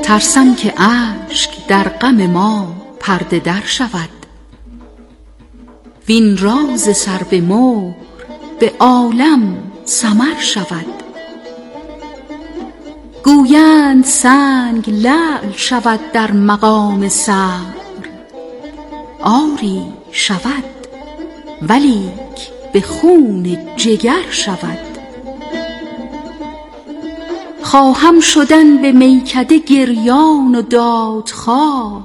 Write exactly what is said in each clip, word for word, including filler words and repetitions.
ترسم که اشک در غم ما پرده در شود، وین راز سر به مهر به عالم سمر شود. گویند سنگ لعل شود در مقام صبر، آری شود ولیک به خون جگر شود. خواهم شدن به میکده گریان و دادخواه،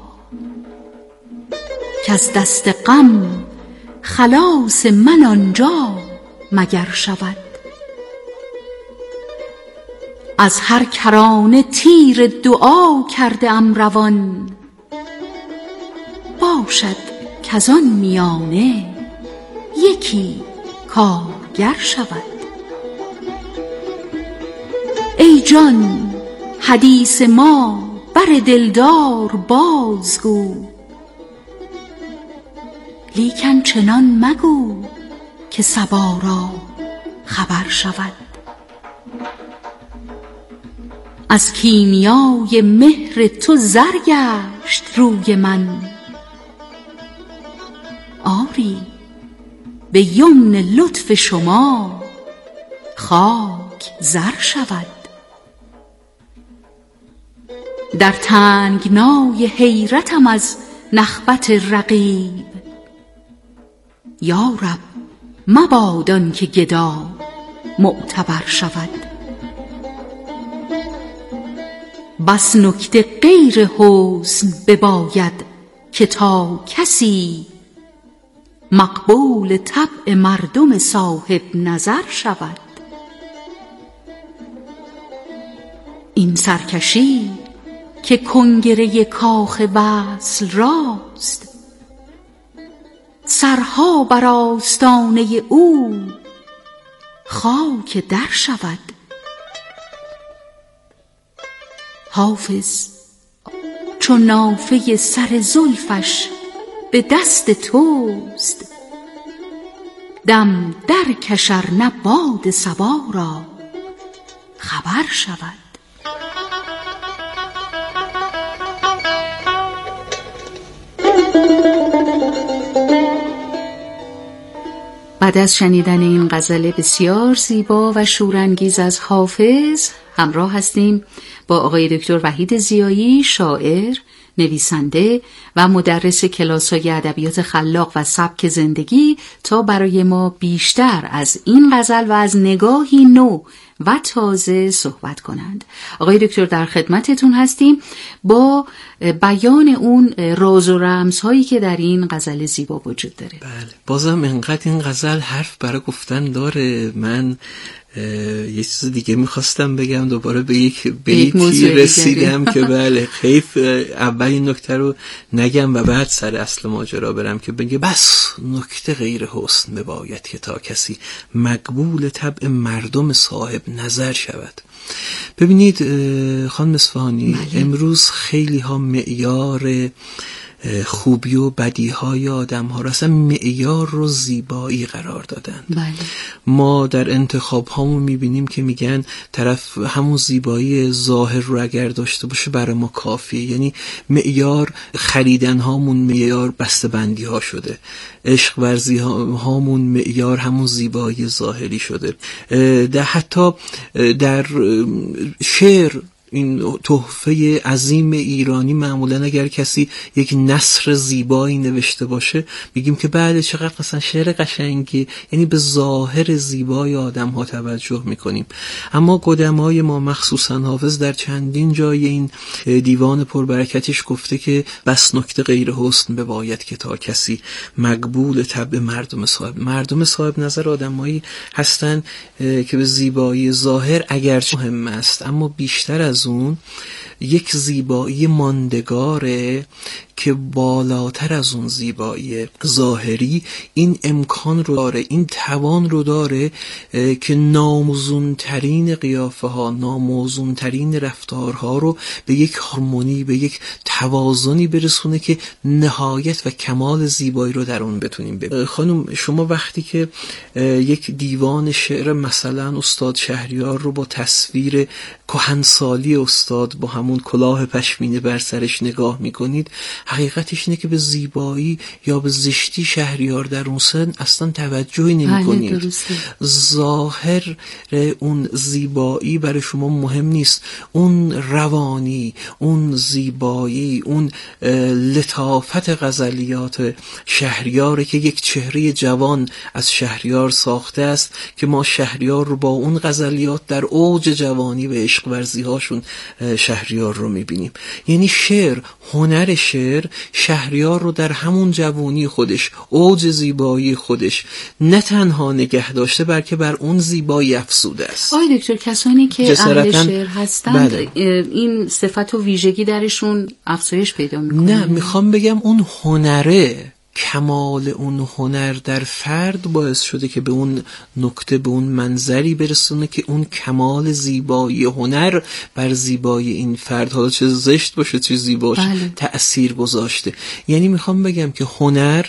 که از دست غم خلاص من آنجا مگر شود. از هر کرانه تیر دعا کرده ام روان، باشد کز آن میانه یکی کارگر شود. ای جان حدیث ما بر دلدار بازگو، لیکن چنان مگو که صبا را خبر شود. از کیمیای مهر تو زر گشت روی من، آری به یمن لطف شما خاک زر شود. در تنگنای حیرتم از نخوت رقیب، یا رب مباد آن که گدا معتبر شود. بس نکته غیر حسن بباید که تا کسی، مقبول طبع مردم صاحب نظر شود. این سرکشی که کنگره کاخ وصل راست، سرها بر آستانه او خاک در شود. حافظ چون نافه سر زلفش به دست توست، دم در کشر نه باد صبا را خبر شود. بعد از شنیدن این غزل بسیار زیبا و شورانگیز از حافظ، همراه هستیم با آقای دکتر وحید ضیایی، شاعر، نویسنده و مدرس کلاس‌های ادبیات خلاق و سبک زندگی، تا برای ما بیشتر از این غزل و از نگاهی نو و تازه صحبت کنند. آقای دکتر در خدمتتون هستیم با بیان اون راز و رمزهایی که در این غزل زیبا وجود داره. بله، بازم انقدر این غزل حرف برای گفتن داره. من یه چیز دیگه میخواستم بگم، دوباره به یک بیتی رسیدم که بله خیف اول این نکته رو نگم و بعد سر اصل ماجرا برم که بگه بس نکته غیر حسن بباید که تا کسی، مقبول طبع مردم صاحب نظر شود. ببینید خانم اصفهانی، بله. امروز خیلی ها معیار خوبی و بدی های آدم ها را اصلا معیار رو زیبایی قرار دادن. بله. ما در انتخاب هامون میبینیم که میگن طرف همون زیبایی ظاهر رو اگر داشته باشه برای ما کافیه. یعنی معیار خریدن هامون معیار بسته بندی ها شده، عشق ورزی هامون معیار همون زیبایی ظاهری شده. در حتی در شعر، این تحفه عظیم ایرانی، معمولا اگر کسی یک نثر زیبایی نوشته باشه میگیم که بله چقدر مثلا شعر قشنگی، یعنی به ظاهر زیبای آدم ها توجه میکنیم. اما قدمای ما مخصوصا حافظ در چندین جای این دیوان پربرکتش گفته که بس نکته غیر حسن بباید که تا کسی، مقبول طبع مردم صاحب. مردم صاحب نظر آدمایی هستن که به زیبایی ظاهر اگرچه مهم است، اما بیشتر از اون یک زیبایی ماندگاره که بالاتر از اون زیبایی ظاهری این امکان رو داره، این توان رو داره که ناموزون ترین قیافه ها، ناموزون ترین رفتارها رو به یک هارمونی، به یک توازنی برسونه که نهایت و کمال زیبایی رو در اون بتونیم ببینیم. خانم شما وقتی که یک دیوان شعر مثلا استاد شهریار رو با تصویر کهنسالی استاد با همون کلاه پشمینه بر سرش نگاه میکنید، حقیقتش اینه که به زیبایی یا به زشتی شهریار در اون سن اصلا توجهی نمیکنید. ظاهر اون زیبایی برای شما مهم نیست، اون روانی، اون زیبایی، اون لطافت غزلیات شهریاره که یک چهره جوان از شهریار ساخته است که ما شهریار رو با اون غزلیات در اوج جوانی و عشق ورزی هاشون شهریار رو میبینیم. یعنی شعر، هنر شعر شهریار رو در همون جوانی خودش، اوج زیبایی خودش نه تنها نگه داشته بلکه بر اون زیبایی افزوده است. آقای دکتر کسانی که اهل شعر هستند بله. این صفت و ویژگی درشون افزایش پیدا میکنه؟ نه، میخوام بگم اون هنره، کمال اون هنر در فرد باعث شده که به اون نکته، به اون منظری برسونه که اون کمال زیبایی هنر بر زیبایی این فرد، حالا چه زشت باشه چه زیبا باشه، بله. تأثیر گذاشته. یعنی میخوام بگم که هنر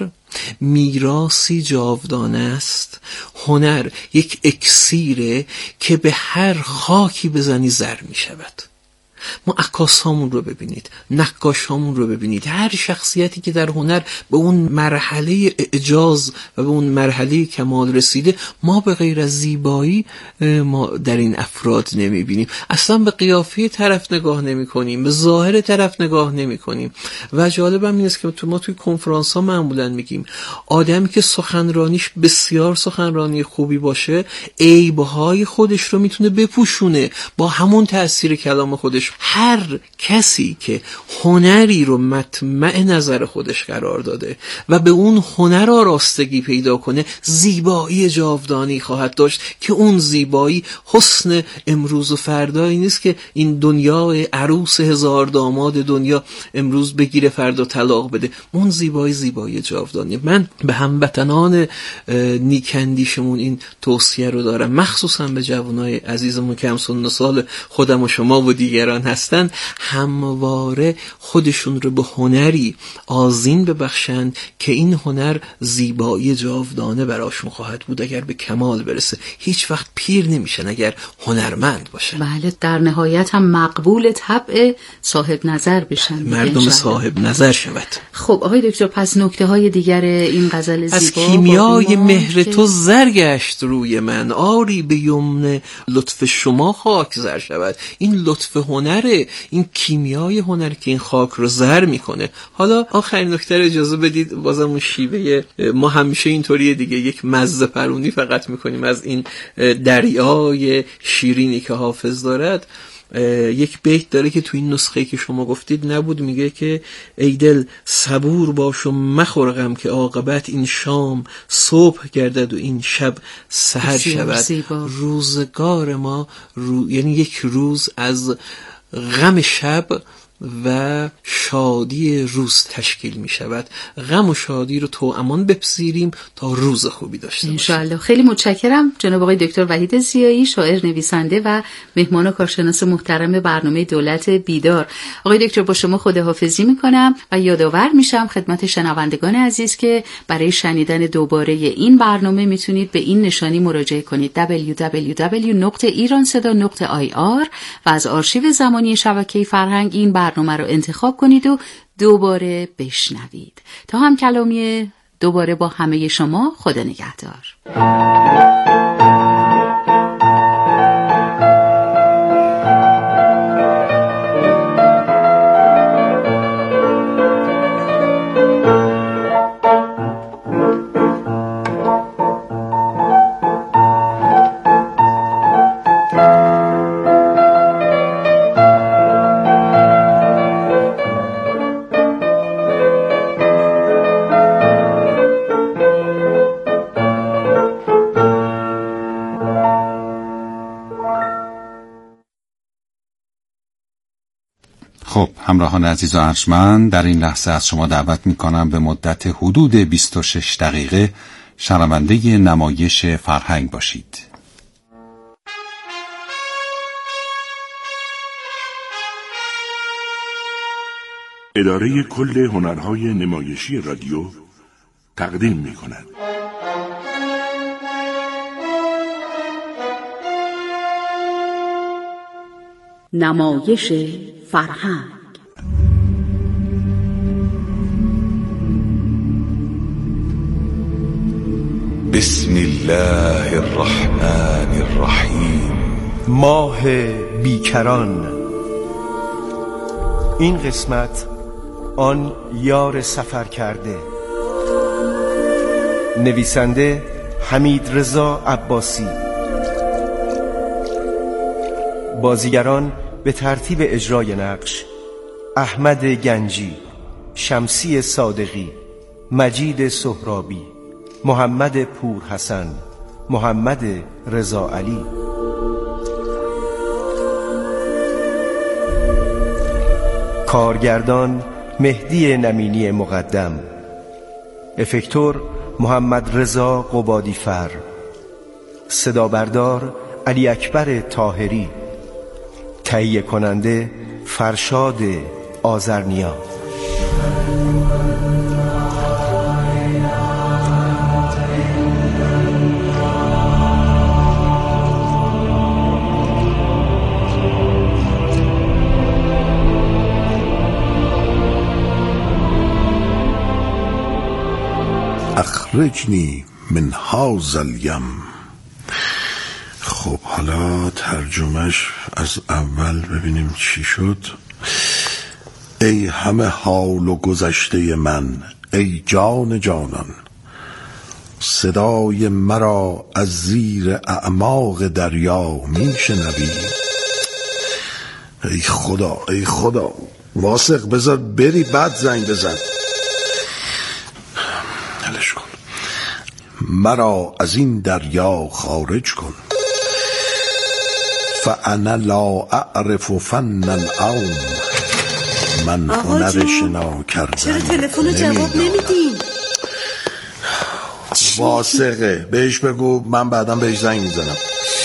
میراثی جاودانه است، هنر یک اکسیره که به هر خاکی بزنی زر میشود. ما عکاسامون رو ببینید، نقاشامون رو ببینید، هر شخصیتی که در هنر به اون مرحله اعجاز و به اون مرحله کمال رسیده، ما به غیر از زیبایی ما در این افراد نمیبینیم. اصلا به قیافه طرف نگاه نمی کنیم، به ظاهر طرف نگاه نمی کنیم. و جالبم این است که ما توی کنفرانس ها معمولا میگیم آدمی که سخنرانیش بسیار سخنرانی خوبی باشه، عیبهای خودش رو میتونه بپوشونه با همون تأثیر کلام خودش. هر کسی که هنری رو مطمع نظر خودش قرار داده و به اون هنر آراستگی پیدا کنه، زیبایی جاودانی خواهد داشت که اون زیبایی حسن امروز و فردایی نیست که این دنیای عروس هزار داماد دنیا امروز بگیره فردا طلاق بده. اون زیبایی زیبایی جاودانی. من به هموطنان نیکندیشمون این توصیه رو دارم، مخصوصا به جوانای عزیزمون که هم سن و سال خودم و شما و دیگران هستن، همواره خودشون رو به هنری آذین ببخشند که این هنر زیبایی جاودانه براشون خواهد بود اگر به کمال برسه. هیچ وقت پیر نمیشن اگر هنرمند باشن. بله، در نهایت هم مقبول طبع صاحب نظر بشن، مردم صاحب نظر شود. خب آقای دکتر، پس نکته های دیگر این غزل زیبا؟ از کیمیای مهر تو زر گشت روی من، آری به یمن لطف شما خاک زر شود. این لطف هنره، این کیمیای هنر که این خاک رو زر میکنه. حالا آخرین نکته رو اجازه بدید، بازم اون شیوه ما همیشه اینطوریه دیگه، یک مزه پرونی فقط میکنیم از این دریای شیرینی که حافظ دارد. یک بیت داره که تو این نسخه که شما گفتید نبود، میگه که ای دل صبور باش و مخور غم که عاقبت این شام صبح گردد و این شب سحر شود. روزگار ما رو... یعنی یک روز از غم شب و شادی روز تشکیل می شود. غم و شادی رو تو امان بپذیریم تا روز خوبی داشته باشیم انشاءالله. خیلی متشکرم جناب آقای دکتر وحید ضیایی، شاعر، نویسنده و مهمان و کارشناس محترم برنامه دولت بیدار. آقای دکتر با شما خداحافظی می کنم و یادآور میشم خدمت شنوندگان عزیز که برای شنیدن دوباره این برنامه میتونید به این نشانی مراجعه کنید دبلیو دبلیو دبلیو دات ایرانصدا دات آی آر و از آرشیو زمانی شبکه فرهنگ این برنامه رو انتخاب کنید و دوباره بشنوید. تا هم کلامی دوباره با همه شما، خدا نگهدار. خب همراهان عزیز و ارجمند، در این لحظه از شما دعوت میکنم به مدت حدود بیست و شش دقیقه شنونده نمایش فرهنگ باشید. اداره کل هنرهای نمایشی رادیو تقدیم میکند. نمایش فرهنگ. بسم الله الرحمن الرحیم. ماه بیکران. این قسمت آن یار سفر کرده. نویسنده حمید رضا عباسی. بازیگران به ترتیب اجرای نقش: احمد گنجی، شمسی صادقی، مجید سهرابی، محمد پورحسن، محمد رضا علی. کارگردان مهدی نمینی مقدم. افکتور محمد رضا قبادیفر. صدا بردار علی اکبر طاهری. تهیه کننده فرشاد آذرنیا. اخرجنی من هذا الیم. خب حالا ترجمهش از اول ببینیم چی شد. ای همه حال و گذشته من، ای جان جانان، صدای مرا از زیر اعماق دریا میشنوی؟ ای خدا ای خدا، واسق بذار بری بعد زنگ بزن. هلش کن، مرا از این دریا خارج کن. فانا لا اعرف فن العوم. من هنر شنا کردن. چرا تلفن جواب نمیدین؟ واسقه بهش بگو من بعدم بهش زنگ میزنم.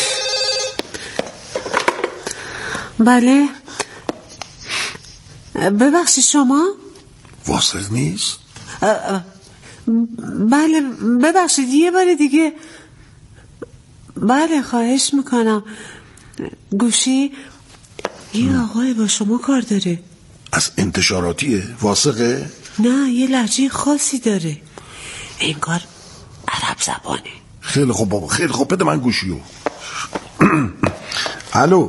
بله ببخشید شما؟ واسق نیست؟ بله ببخشید یه بار دیگه. بله خواهش میکنم. گوشی یه آقای با شما کار داره. از انتشاراتیه؟ واسقه؟ نه یه لهجه خاصی داره، انگار عرب زبانه. خیلی خوب بابا، خیلی خوب، بده من گوشیو. الو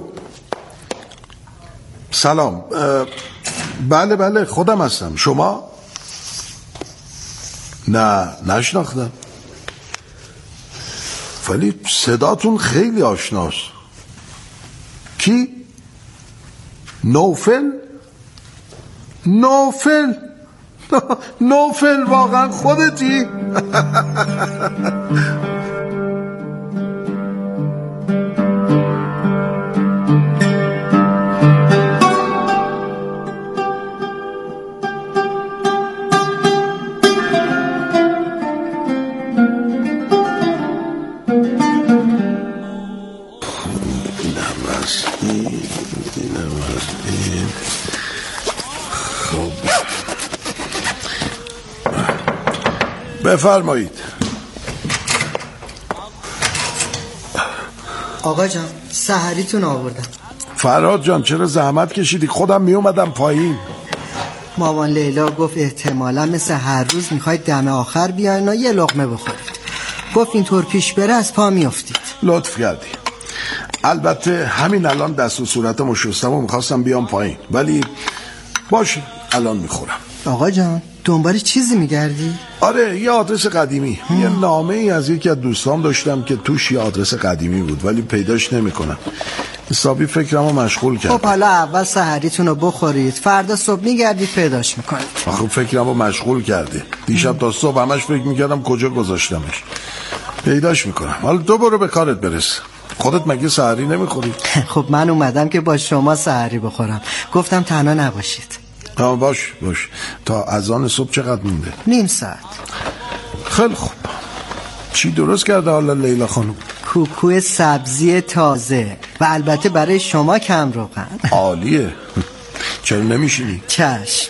سلام. بله بله خودم هستم. شما؟ نه نشناختم، ولی صداتون خیلی آشناست. کی؟ نوفل؟ نوفل نوفل واقعا خودتی؟ بفرمایید. آقا جان سحریتون آوردم. فرهاد جان چرا زحمت کشیدی؟ خودم می اومدم پایین. مامان لیلا گفت احتمالا مثل هر روز میخواید دم آخر بیاین و یه لقمه بخورید. گفت اینطور پیش بره از پا میافتید. لطف کردی. البته همین الان دست و صورتمو شستم و میخواستم بیام پایین، ولی باشه الان میخورم. آقا جان دنبال چیزی میگردی؟ آره یه آدرس قدیمی. هم. یه نامه ای از یکی از دوستام داشتم که توش یه آدرس قدیمی بود، ولی پیداش نمیکنم. حسابی فکرمو مشغول کرد. خب حالا اول سحریتون رو بخورید، فردا صبح میگردید پیداش میکنید. خب فکرمو مشغول کرده. دیشب تا صبح همش فکر میکردم کجا گذاشتمش. پیداش میکنم. حالا تو برو به کارت برس. خودت مگه سحری نمیخوری؟ خب من اومدم که با شما سحری بخورم، گفتم تنها نباشید. آه باش باش. تا اذان صبح چقدر مونده؟ نیم ساعت. خیلی خوب. چی درست کرده حالا لیلا خانم؟ کوکو سبزی تازه و البته برای شما کم روغن. عالیه. چرا نمیشینی؟ چشم.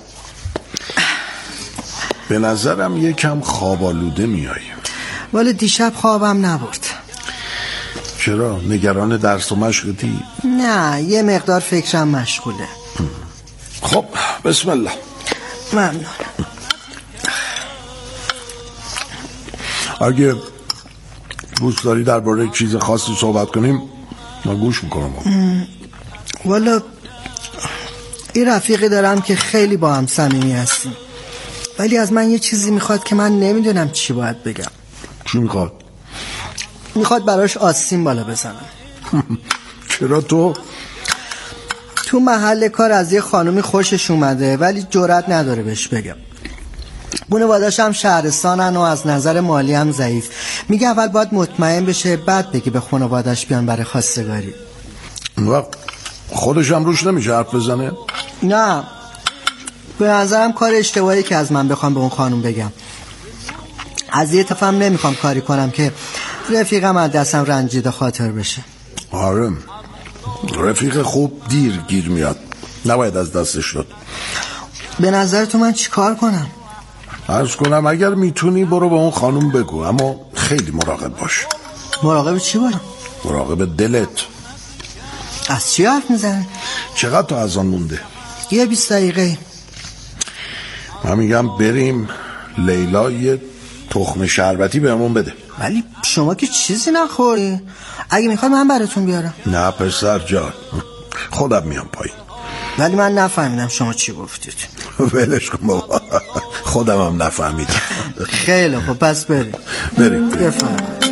به نظرم یکم خواب آلوده میایی. ولی دیشب خوابم نبرد. چرا؟ نگران درس و مشقتی؟ نه، یه مقدار فکرم مشغوله. خب بسم الله. ممنون. اگه دوست داری درباره چیز خاصی صحبت کنیم من گوش میکنم. والا این رفیقی دارم که خیلی با هم صمیمی هستیم، ولی از من یه چیزی میخواد که من نمیدونم چی باید بگم. چی میخواد؟ میخواد براش آستین بالا بزنم. چرا تو؟ تو محل کار از یه خانومی خوشش اومده ولی جرئت نداره بهش بگم. خانواده‌اش هم شهرستانن و از نظر مالی هم ضعیف. میگه اول باید مطمئن بشه بعد بگی به خانواده‌اش بیان برای خواستگاری. وقت خودش هم روش نمیشه حرف بزنه؟ نه، به نظرم کار اشتباهی که از من بخوام به اون خانوم بگم. از یه طرفم نمیخوام کاری کنم که رفیقم از دستم رنجیده خاطر بشه. آره، رفیق خوب دیر گیر میاد، نباید از دستش داد. به نظر تو من چی کار کنم؟ عرض کنم اگر میتونی برو به اون خانوم بگو، اما خیلی مراقب باش. مراقب چی برم؟ مراقب دلت. از چی حرف میزنی؟ چقدر تا از آن مونده؟ یه بیست دقیقه. من میگم بریم لیلا یه تخم شربتی بهمون بده. ولی شما که چیزی نخوری. اگه میخوای من براتون بیارم. نه پسر جان، خودم میام پایین. ولی من نفهمیدم شما چی گفتید. ولش کن بابا، خودم هم نفهمیدم. خیلی خب پس بریم. بریم بفرمایید.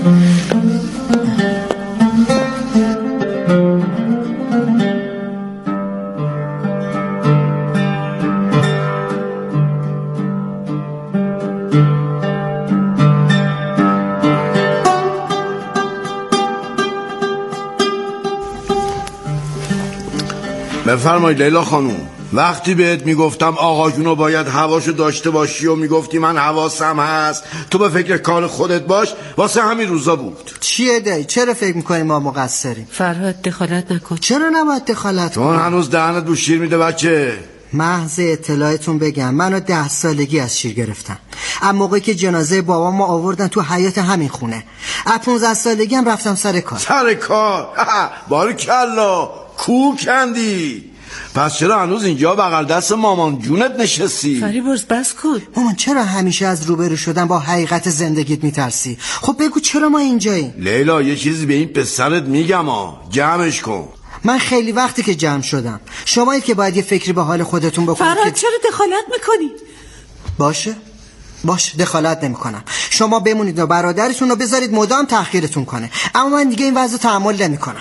بفرمایید لیلا خانوم. وقتی بهت میگفتم آقا جونو باید حواشو داشته باشی و میگفتی من حواسم هست، تو به فکر کار خودت باش، واسه همین روزا بود. چیه دایی؟ چرا فکر میکنی ما مقصریم؟ فرهاد دخالت نکن. چرا نباید دخالت کنم؟ چون هنوز دهنت رو شیر میده بچه. محض اطلاعتون بگم منو ده سالگی از شیر گرفتن. اما موقعی که جنازه بابا ما آوردن تو حیاط همین خونه، از پونزده سالگی هم رفتم سر کار. سر کار؟ باریکلا، کو کندی. پس چرا هنوز اینجا بغل دست مامان جونت نشستی؟ فریبرز بس کن. مامان چرا همیشه از روبرو شدن با حقیقت زندگیت میترسی؟ خب بگو چرا ما اینجاییم؟ لیلا یه چیزی به این پسرت میگم ها، جمعش کن. من خیلی وقتی که جمع شدم. شمایید که باید یه فکری به حال خودتون بکنید. فرهاد که... چرا دخالت میکنی؟ باشه باشه دخالت نمی کنم. شما بمونید و برادرتون رو بذارید مدام تأخیرتون کنه، اما من دیگه این وضع تحمل نمی کنم.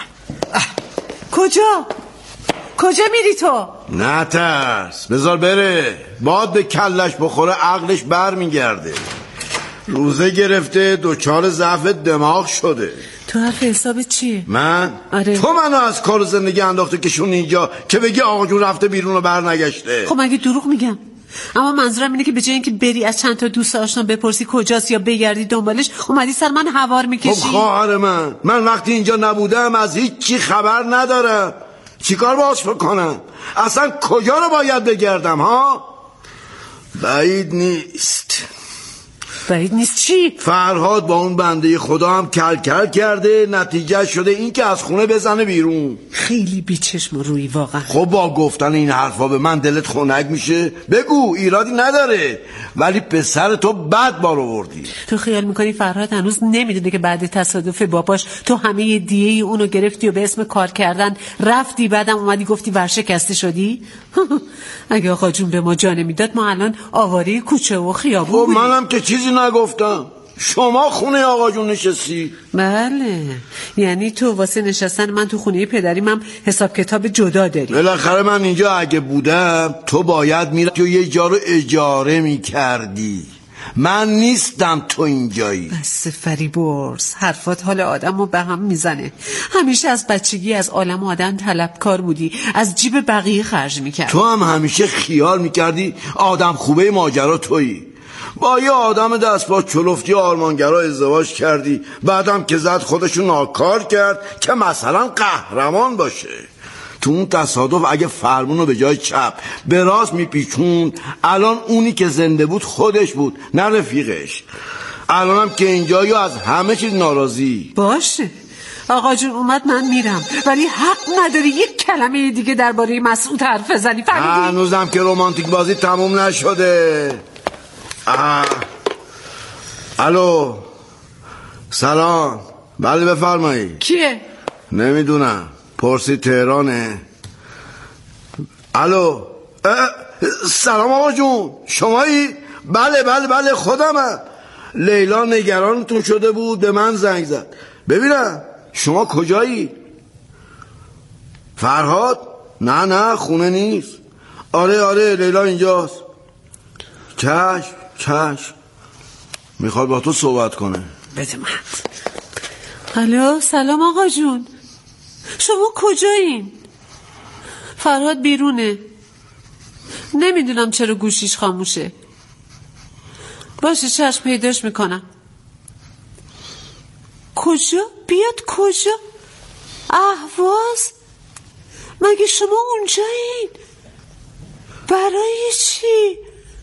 کجا؟ کجا میری تو؟ نه ترس، بذار بره. باد به کلش بخوره عقلش بر میگرده. روزه گرفته دوچار ضعف دماغ شده. تو حرف حساب چیه؟ من؟ آره. تو منو از کار زندگی انداخته کشون اینجا که بگی آقا جون رفته بیرون و بر نگشته. خب مگه دروغ میگم؟ اما منظورم اینه که به جای اینکه بری از چند تا دوست آشنا بپرسی کجاست یا بگردی دنبالش، اومدی سر من هوار میکشی. خب خواهر من، من وقتی اینجا نبودم از هیچ چی خبر ندارم. چیکار باش بکنم؟ اصلا کجا رو باید بگردم ها؟ بعید نیست. بعید نیست چی؟ فرهاد با اون بنده خدا هم کل کل کرده، نتیجه شده این که از خونه بزنه بیرون. خیلی بیچشم روی واقعا. خب با گفتن این حرفا به من دلت خنک میشه؟ بگو، ایرادی نداره، ولی پسر تو بد بار آوردی. تو خیال میکنی فرهاد هنوز نمیدونه که بعد تصادف باباش تو همه دیه اونو گرفتی و به اسم کار کردن رفتی، بعدم اومدی گفتی ورشکسته شدی؟ اگه آقا جون به ما جا نمیداد ما الان آواره کوچه و خیابون بودیم. خب منم که چیزی نگفتم، شما خونه آقا جون نشستی. بله، یعنی تو واسه نشستن من تو خونه پدریم هم حساب کتاب جدا داری. بالاخره من اینجا اگه بودم تو باید میرفتی و یه جا رو اجاره میکردی. من نیستم تو اینجایی. بس فریبرز، حرفات حال آدم رو به هم میزنه. همیشه از بچگی از عالم آدم طلبکار بودی، از جیب بقیه خرج میکرد. تو هم همیشه خیال میکردی آدم خوبه ماجرا تویی. با یه آدم دست با چلفتی آرمانگرا ازدواج کردی، بعدم که زد خودشو ناکار کرد که مثلا قهرمان باشه. تو اون تصادف اگه فرمونو به جای چپ به راست میپیچون، الان اونی که زنده بود خودش بود نه رفیقش. الانم که اینجایی از همه چیز ناراضی. باشه آقا جون، اومد من میرم، ولی حق نداری یک کلمه دیگه درباره مسعود حرف بزنی. فهمیدی؟ هنوزم که رومانتیک بازی تموم نشده. آه. الو سلام. بله بفرمایید. کیه؟ نمیدونم، پرسی تهرانه. الو سلام آقا جون، شمایی؟ بله بله بله خودمم. لیلا نگرانتون شده بود به من زنگ زد. ببینم شما کجایی؟ فرهاد؟ نه نه خونه نیست. آره آره لیلا اینجاست. چشم چشم، میخواد با تو صحبت کنه. بده من. الو سلام آقا جون، شما کجایین؟ فرهاد بیرونه، نمیدونم چرا گوشیش خاموشه. باشه چشم پیداش میکنم. کجا؟ بیاد کجا؟ اهواز؟ مگه شما اونجایین؟ برای چی؟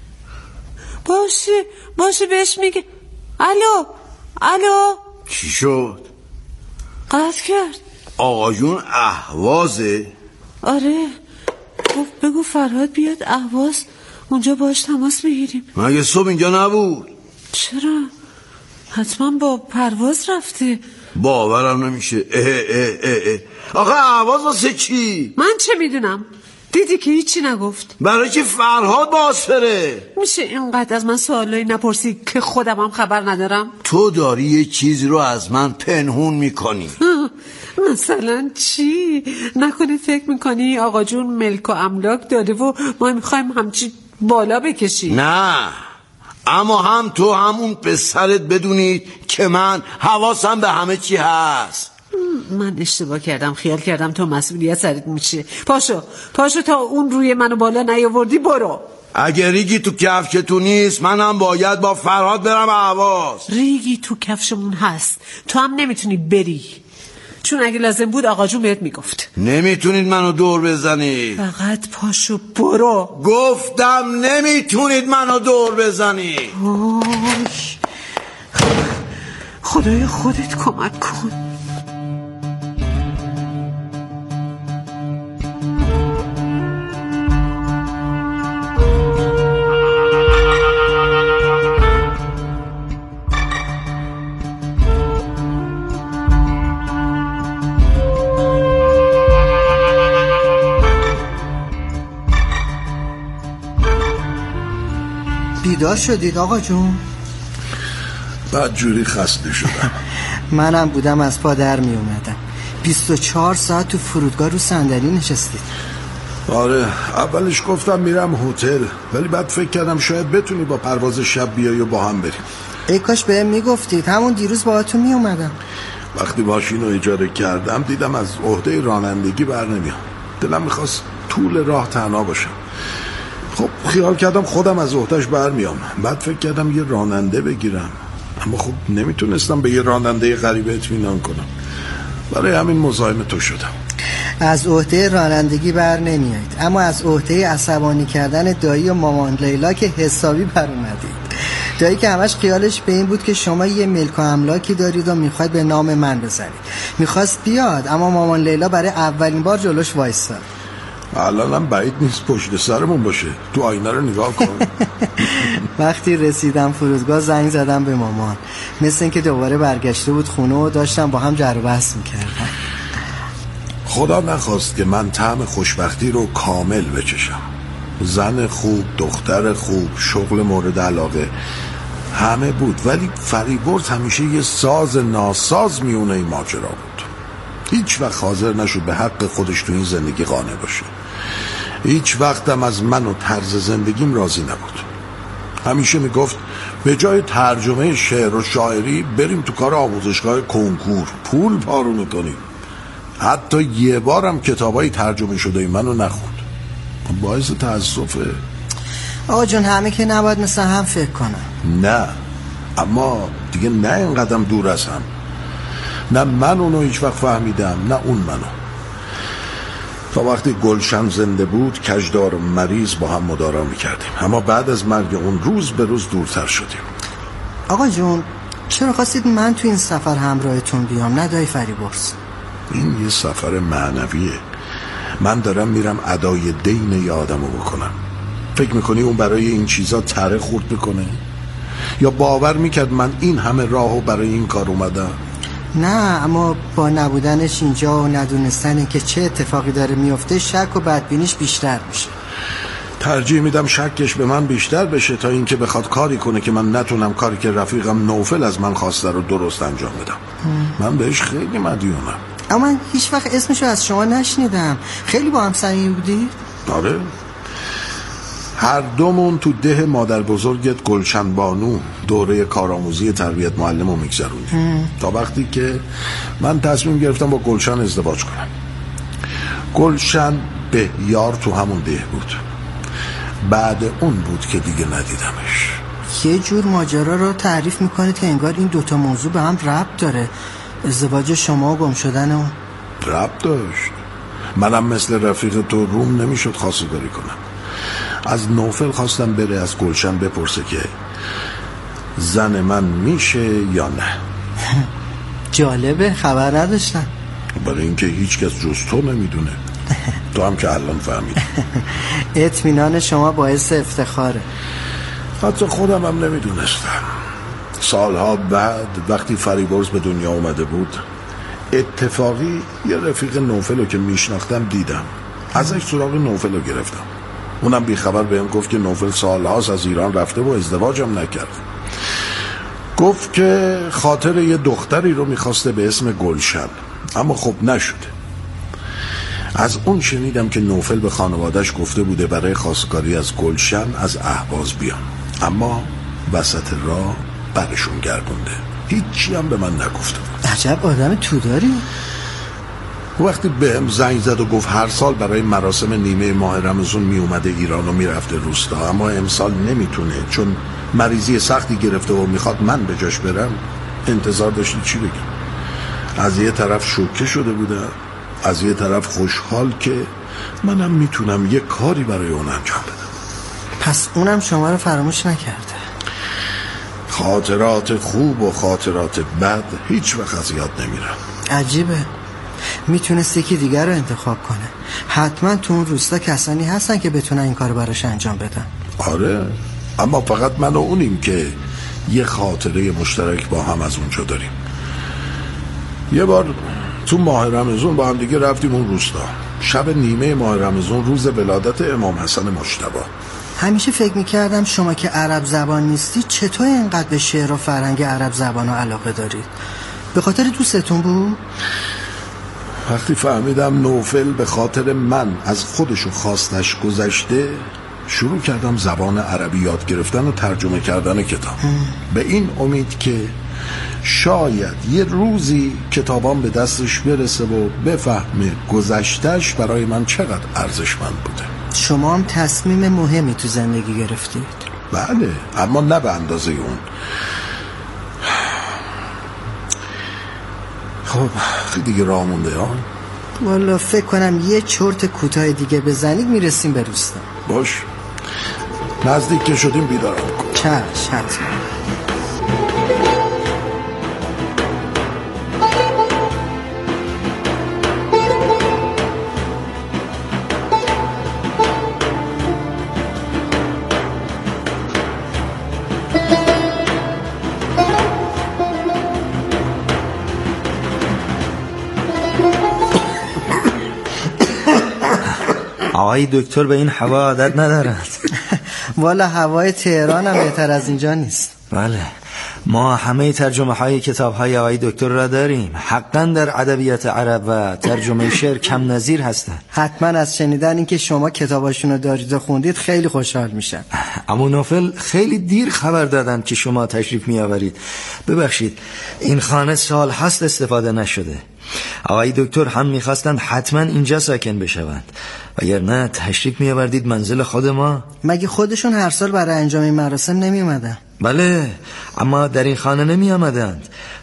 باشه باشه بهش میگه. الو الو چی شد؟ قطع کرد. آقا جون اهوازه؟ آره گفت بگو فرهاد بیاد اهواز، اونجا باش تماس بگیریم. مگه صبح اینجا نبود؟ چرا؟ حتما با پرواز رفته. باورم نمیشه. اه اه اه اه. آخه اهواز واسه چی؟ من چه میدونم، دیدی که هیچی نگفت. برای چی فرهاد باز بره؟ میشه اینقدر از من سوالایی نپرسی که خودم هم خبر ندارم؟ تو داری یه چیزی رو از من پنهون میکنی. مثلا چی؟ نکنه فکر میکنی آقا جون ملک و املاک داده و ما میخوایم همچی بالا بکشی؟ نه، اما هم تو همون پسرت بدونید که من حواسم به همه چی هست. من اشتباه کردم، خیال کردم تو مسئولیت سرت میشه. پاشو پاشو تا اون روی منو بالا نیاوردی برو. اگه ریگی تو کفش تو نیست منم باید با فرهاد برم اهواز. ریگی تو کفشمون هست، تو هم نمیتونی بری، چون اگه لازم بود آقا جون بهت میگفت. نمیتونید منو دور بزنید. فقط پاشو برو. گفتم نمیتونید منو دور بزنید. آی خدای خودت کمک کن. بیدار شدید آقا جون؟ بعد جوری خسته شدم. منم بودم از پا در می اومدم. بیست و چهار ساعت تو فرودگاه رو صندلی نشستید. آره اولش گفتم میرم هتل، ولی بعد فکر کردم شاید بتونی با پرواز شب بیایی و با هم بریم. ای کاش بهم میگفتید، همون دیروز باهاتون می اومدم. وقتی ماشین رو اجاره کردم دیدم از عهده رانندگی بر نمیام. دلم میخواست طول راه تنها باشم. خب خیال کردم خودم از عهدهش برمیام. بعد فکر کردم یه راننده بگیرم، اما خب نمیتونستم به یه راننده غریبه اطمینان کنم. برای همین مزاحم تو شدم. از عهده رانندگی بر نمیایید، اما از عهده عصبانی کردن دایی و مامان لیلا که حسابی بر اومدید. دایی که همش خیالش به این بود که شما یه ملک و املاکی دارید و میخواید به نام من بزنید. میخواست بیاد، اما مامان لیلا برای اولین بار جلوش وایساد. الانم بعید نیست پشت سرمون باشه. تو آینه رو نگاه کن. وقتی رسیدم فرودگاه زنگ زدم به مامان، مثل این که دوباره برگشته بود خونه و داشتم با هم جر و بحث میکردم. خدا نخواست که من طعم خوشبختی رو کامل بچشم. زن خوب، دختر خوب، شغل مورد علاقه، همه بود، ولی فریبرز همیشه یه ساز ناساز میونه این ماجرا بود. هیچ وقت حاضر نشد به حق خودش تو این زندگی قانع باشه. هیچ وقتم از من و طرز زندگیم راضی نبود. همیشه میگفت به جای ترجمه شعر و شاعری بریم تو کار آموزشگاه کنکور، پول پارو میکنیم. حتی یه بارم کتابای ترجمه شده منو نخوند. باعث تأسفه. آقا جون همه که نباید مثل هم فکر کنم. نه، اما دیگه نه اینقدرم دور از هم. نه من اونو هیچ وقت فهمیدم، نه اون منو. تا وقتی گلشن زنده بود کجدار و مریض با هم مدارا میکردیم، اما بعد از مرگ اون روز به روز دورتر شدیم. آقا جون چرا خواستید من تو این سفر همراهتون بیام نه دایی فریبرز؟ این یه سفر معنویه. من دارم میرم ادای دین یه آدمو بکنم. فکر میکنی اون برای این چیزا تره خورد بکنه؟ یا باور میکرد من این همه راهو برای این کار اومدم؟ نه، اما با نبودنش اینجا و ندونستن که چه اتفاقی داره میفته شک و بدبینیش بیشتر میشه. ترجیح میدم شکش به من بیشتر بشه تا اینکه بخواد کاری کنه که من نتونم کاری که رفیقم نوفل از من خواسته رو درست انجام بدم. من بهش خیلی مدیونم. اما من هیچ وقت اسمشو از شما نشنیدم. خیلی با هم صمیمی بودی؟ آره، هر دومون تو ده مادر بزرگت گلشن بانو دوره کارآموزی تربیت معلم رو میگذروندیم تا وقتی که من تصمیم گرفتم با گلشن ازدواج کنم. گلشن به یار تو همون ده بود. بعد اون بود که دیگه ندیدمش. یه جور ماجرا رو تعریف میکنید که انگار این دوتا موضوع به هم ربط داره. ازدواج شما و گم شدن اون ربط داشت. منم مثل رفیق تو روم نمیشد خواستگاری کنم. از نوفل خواستم بره از گلشن بپرسه که زن من میشه یا نه. جالبه، خبر نداشتم. برای اینکه هیچ کس جز تو نمیدونه. تو هم که الان فهمیدی. اطمینان شما باعث افتخاره. حتی خودم هم نمیدونستم. سالها بعد وقتی فریبرز به دنیا اومده بود اتفاقی یه رفیق نوفل رو که میشناختم دیدم. ازش سراغ نوفل رو گرفتم. اونم بیخبر بهم گفت که نوفل سالهاست از ایران رفته و ازدواجم نکرد. گفت که خاطر یه دختری رو میخواسته به اسم گلشن، اما خب نشده. از اون شنیدم که نوفل به خانوادش گفته بوده برای خواستگاری از گلشن از اهواز بیان، اما وسط راه برشون گردونده. هیچی هم به من نگفته بود. عجب آدم توداری. وقتی بهم زنگ زد و گفت هر سال برای مراسم نیمه ماه رمضان می اومده ایران و می رفته روستا، اما امسال نمیتونه چون مریضی سختی گرفته و میخواد من به جاش برم، انتظار داشتی چی بگم؟ از یه طرف شوکه شده بودم، از یه طرف خوشحال که منم میتونم یه کاری برای اون انجام بدم. پس اونم شما رو فراموش نکرده. خاطرات خوب و خاطرات بد هیچ وقت از یاد نمیرم. عجیبه، میتونست یکی دیگر رو انتخاب کنه. حتما تو اون روستا کسانی هستن که بتونن این کار براش انجام بدن. آره، اما فقط من و اونیم که یه خاطره مشترک با هم از اونجا داریم. یه بار تو ماه رمضان با هم دیگه رفتیم اون روستا. شب نیمه ماه رمضان، روز ولادت امام حسن مجتبی. همیشه فکر میکردم شما که عرب زبان نیستی چطور اینقدر به شعر و فرهنگ عرب زبان ها علاقه دارید؟ به خاطر دوستتون بود؟ وقتی فهمیدم نوفل به خاطر من از خودشو خواستش گذشته، شروع کردم زبان عربی یاد گرفتن و ترجمه کردن کتاب. به این امید که شاید یه روزی کتابام به دستش برسه و بفهمه گذشتش برای من چقدر ارزشمند بوده. شما هم تصمیم مهمی تو زندگی گرفتید. بله، اما نه به اندازه اون. خب خیلی دیگه راه مونده ها. والا فکر کنم یه چرت کوتاه دیگه بزنید میرسیم به روستا. باش، نزدیک که شدیم بیدارم کن. چش حتما. آقای دکتر به این هوا عادت ندارند. والا هوای تهران هم بهتر از اینجا نیست. بله، ما همه ترجمه های کتاب های آقای دکتر را داریم. حقا در ادبیات عرب و ترجمه شعر کم نظیر هستن. حتما از شنیدن اینکه شما کتاباشون رو دارید و خوندید خیلی خوشحال میشن. اما نوفل خیلی دیر خبر دادن که شما تشریف می آورید. ببخشید این خانه سال هست استفاده نشده. آقای دکتر هم میخواستند حتما اینجا ساکن بشوند، وگرنه تشریف می آوردید منزل خود ما. مگه خودشون هر سال برای انجام این مراسم نمی اومدن؟ بله، اما در این خانه نمی آمدند.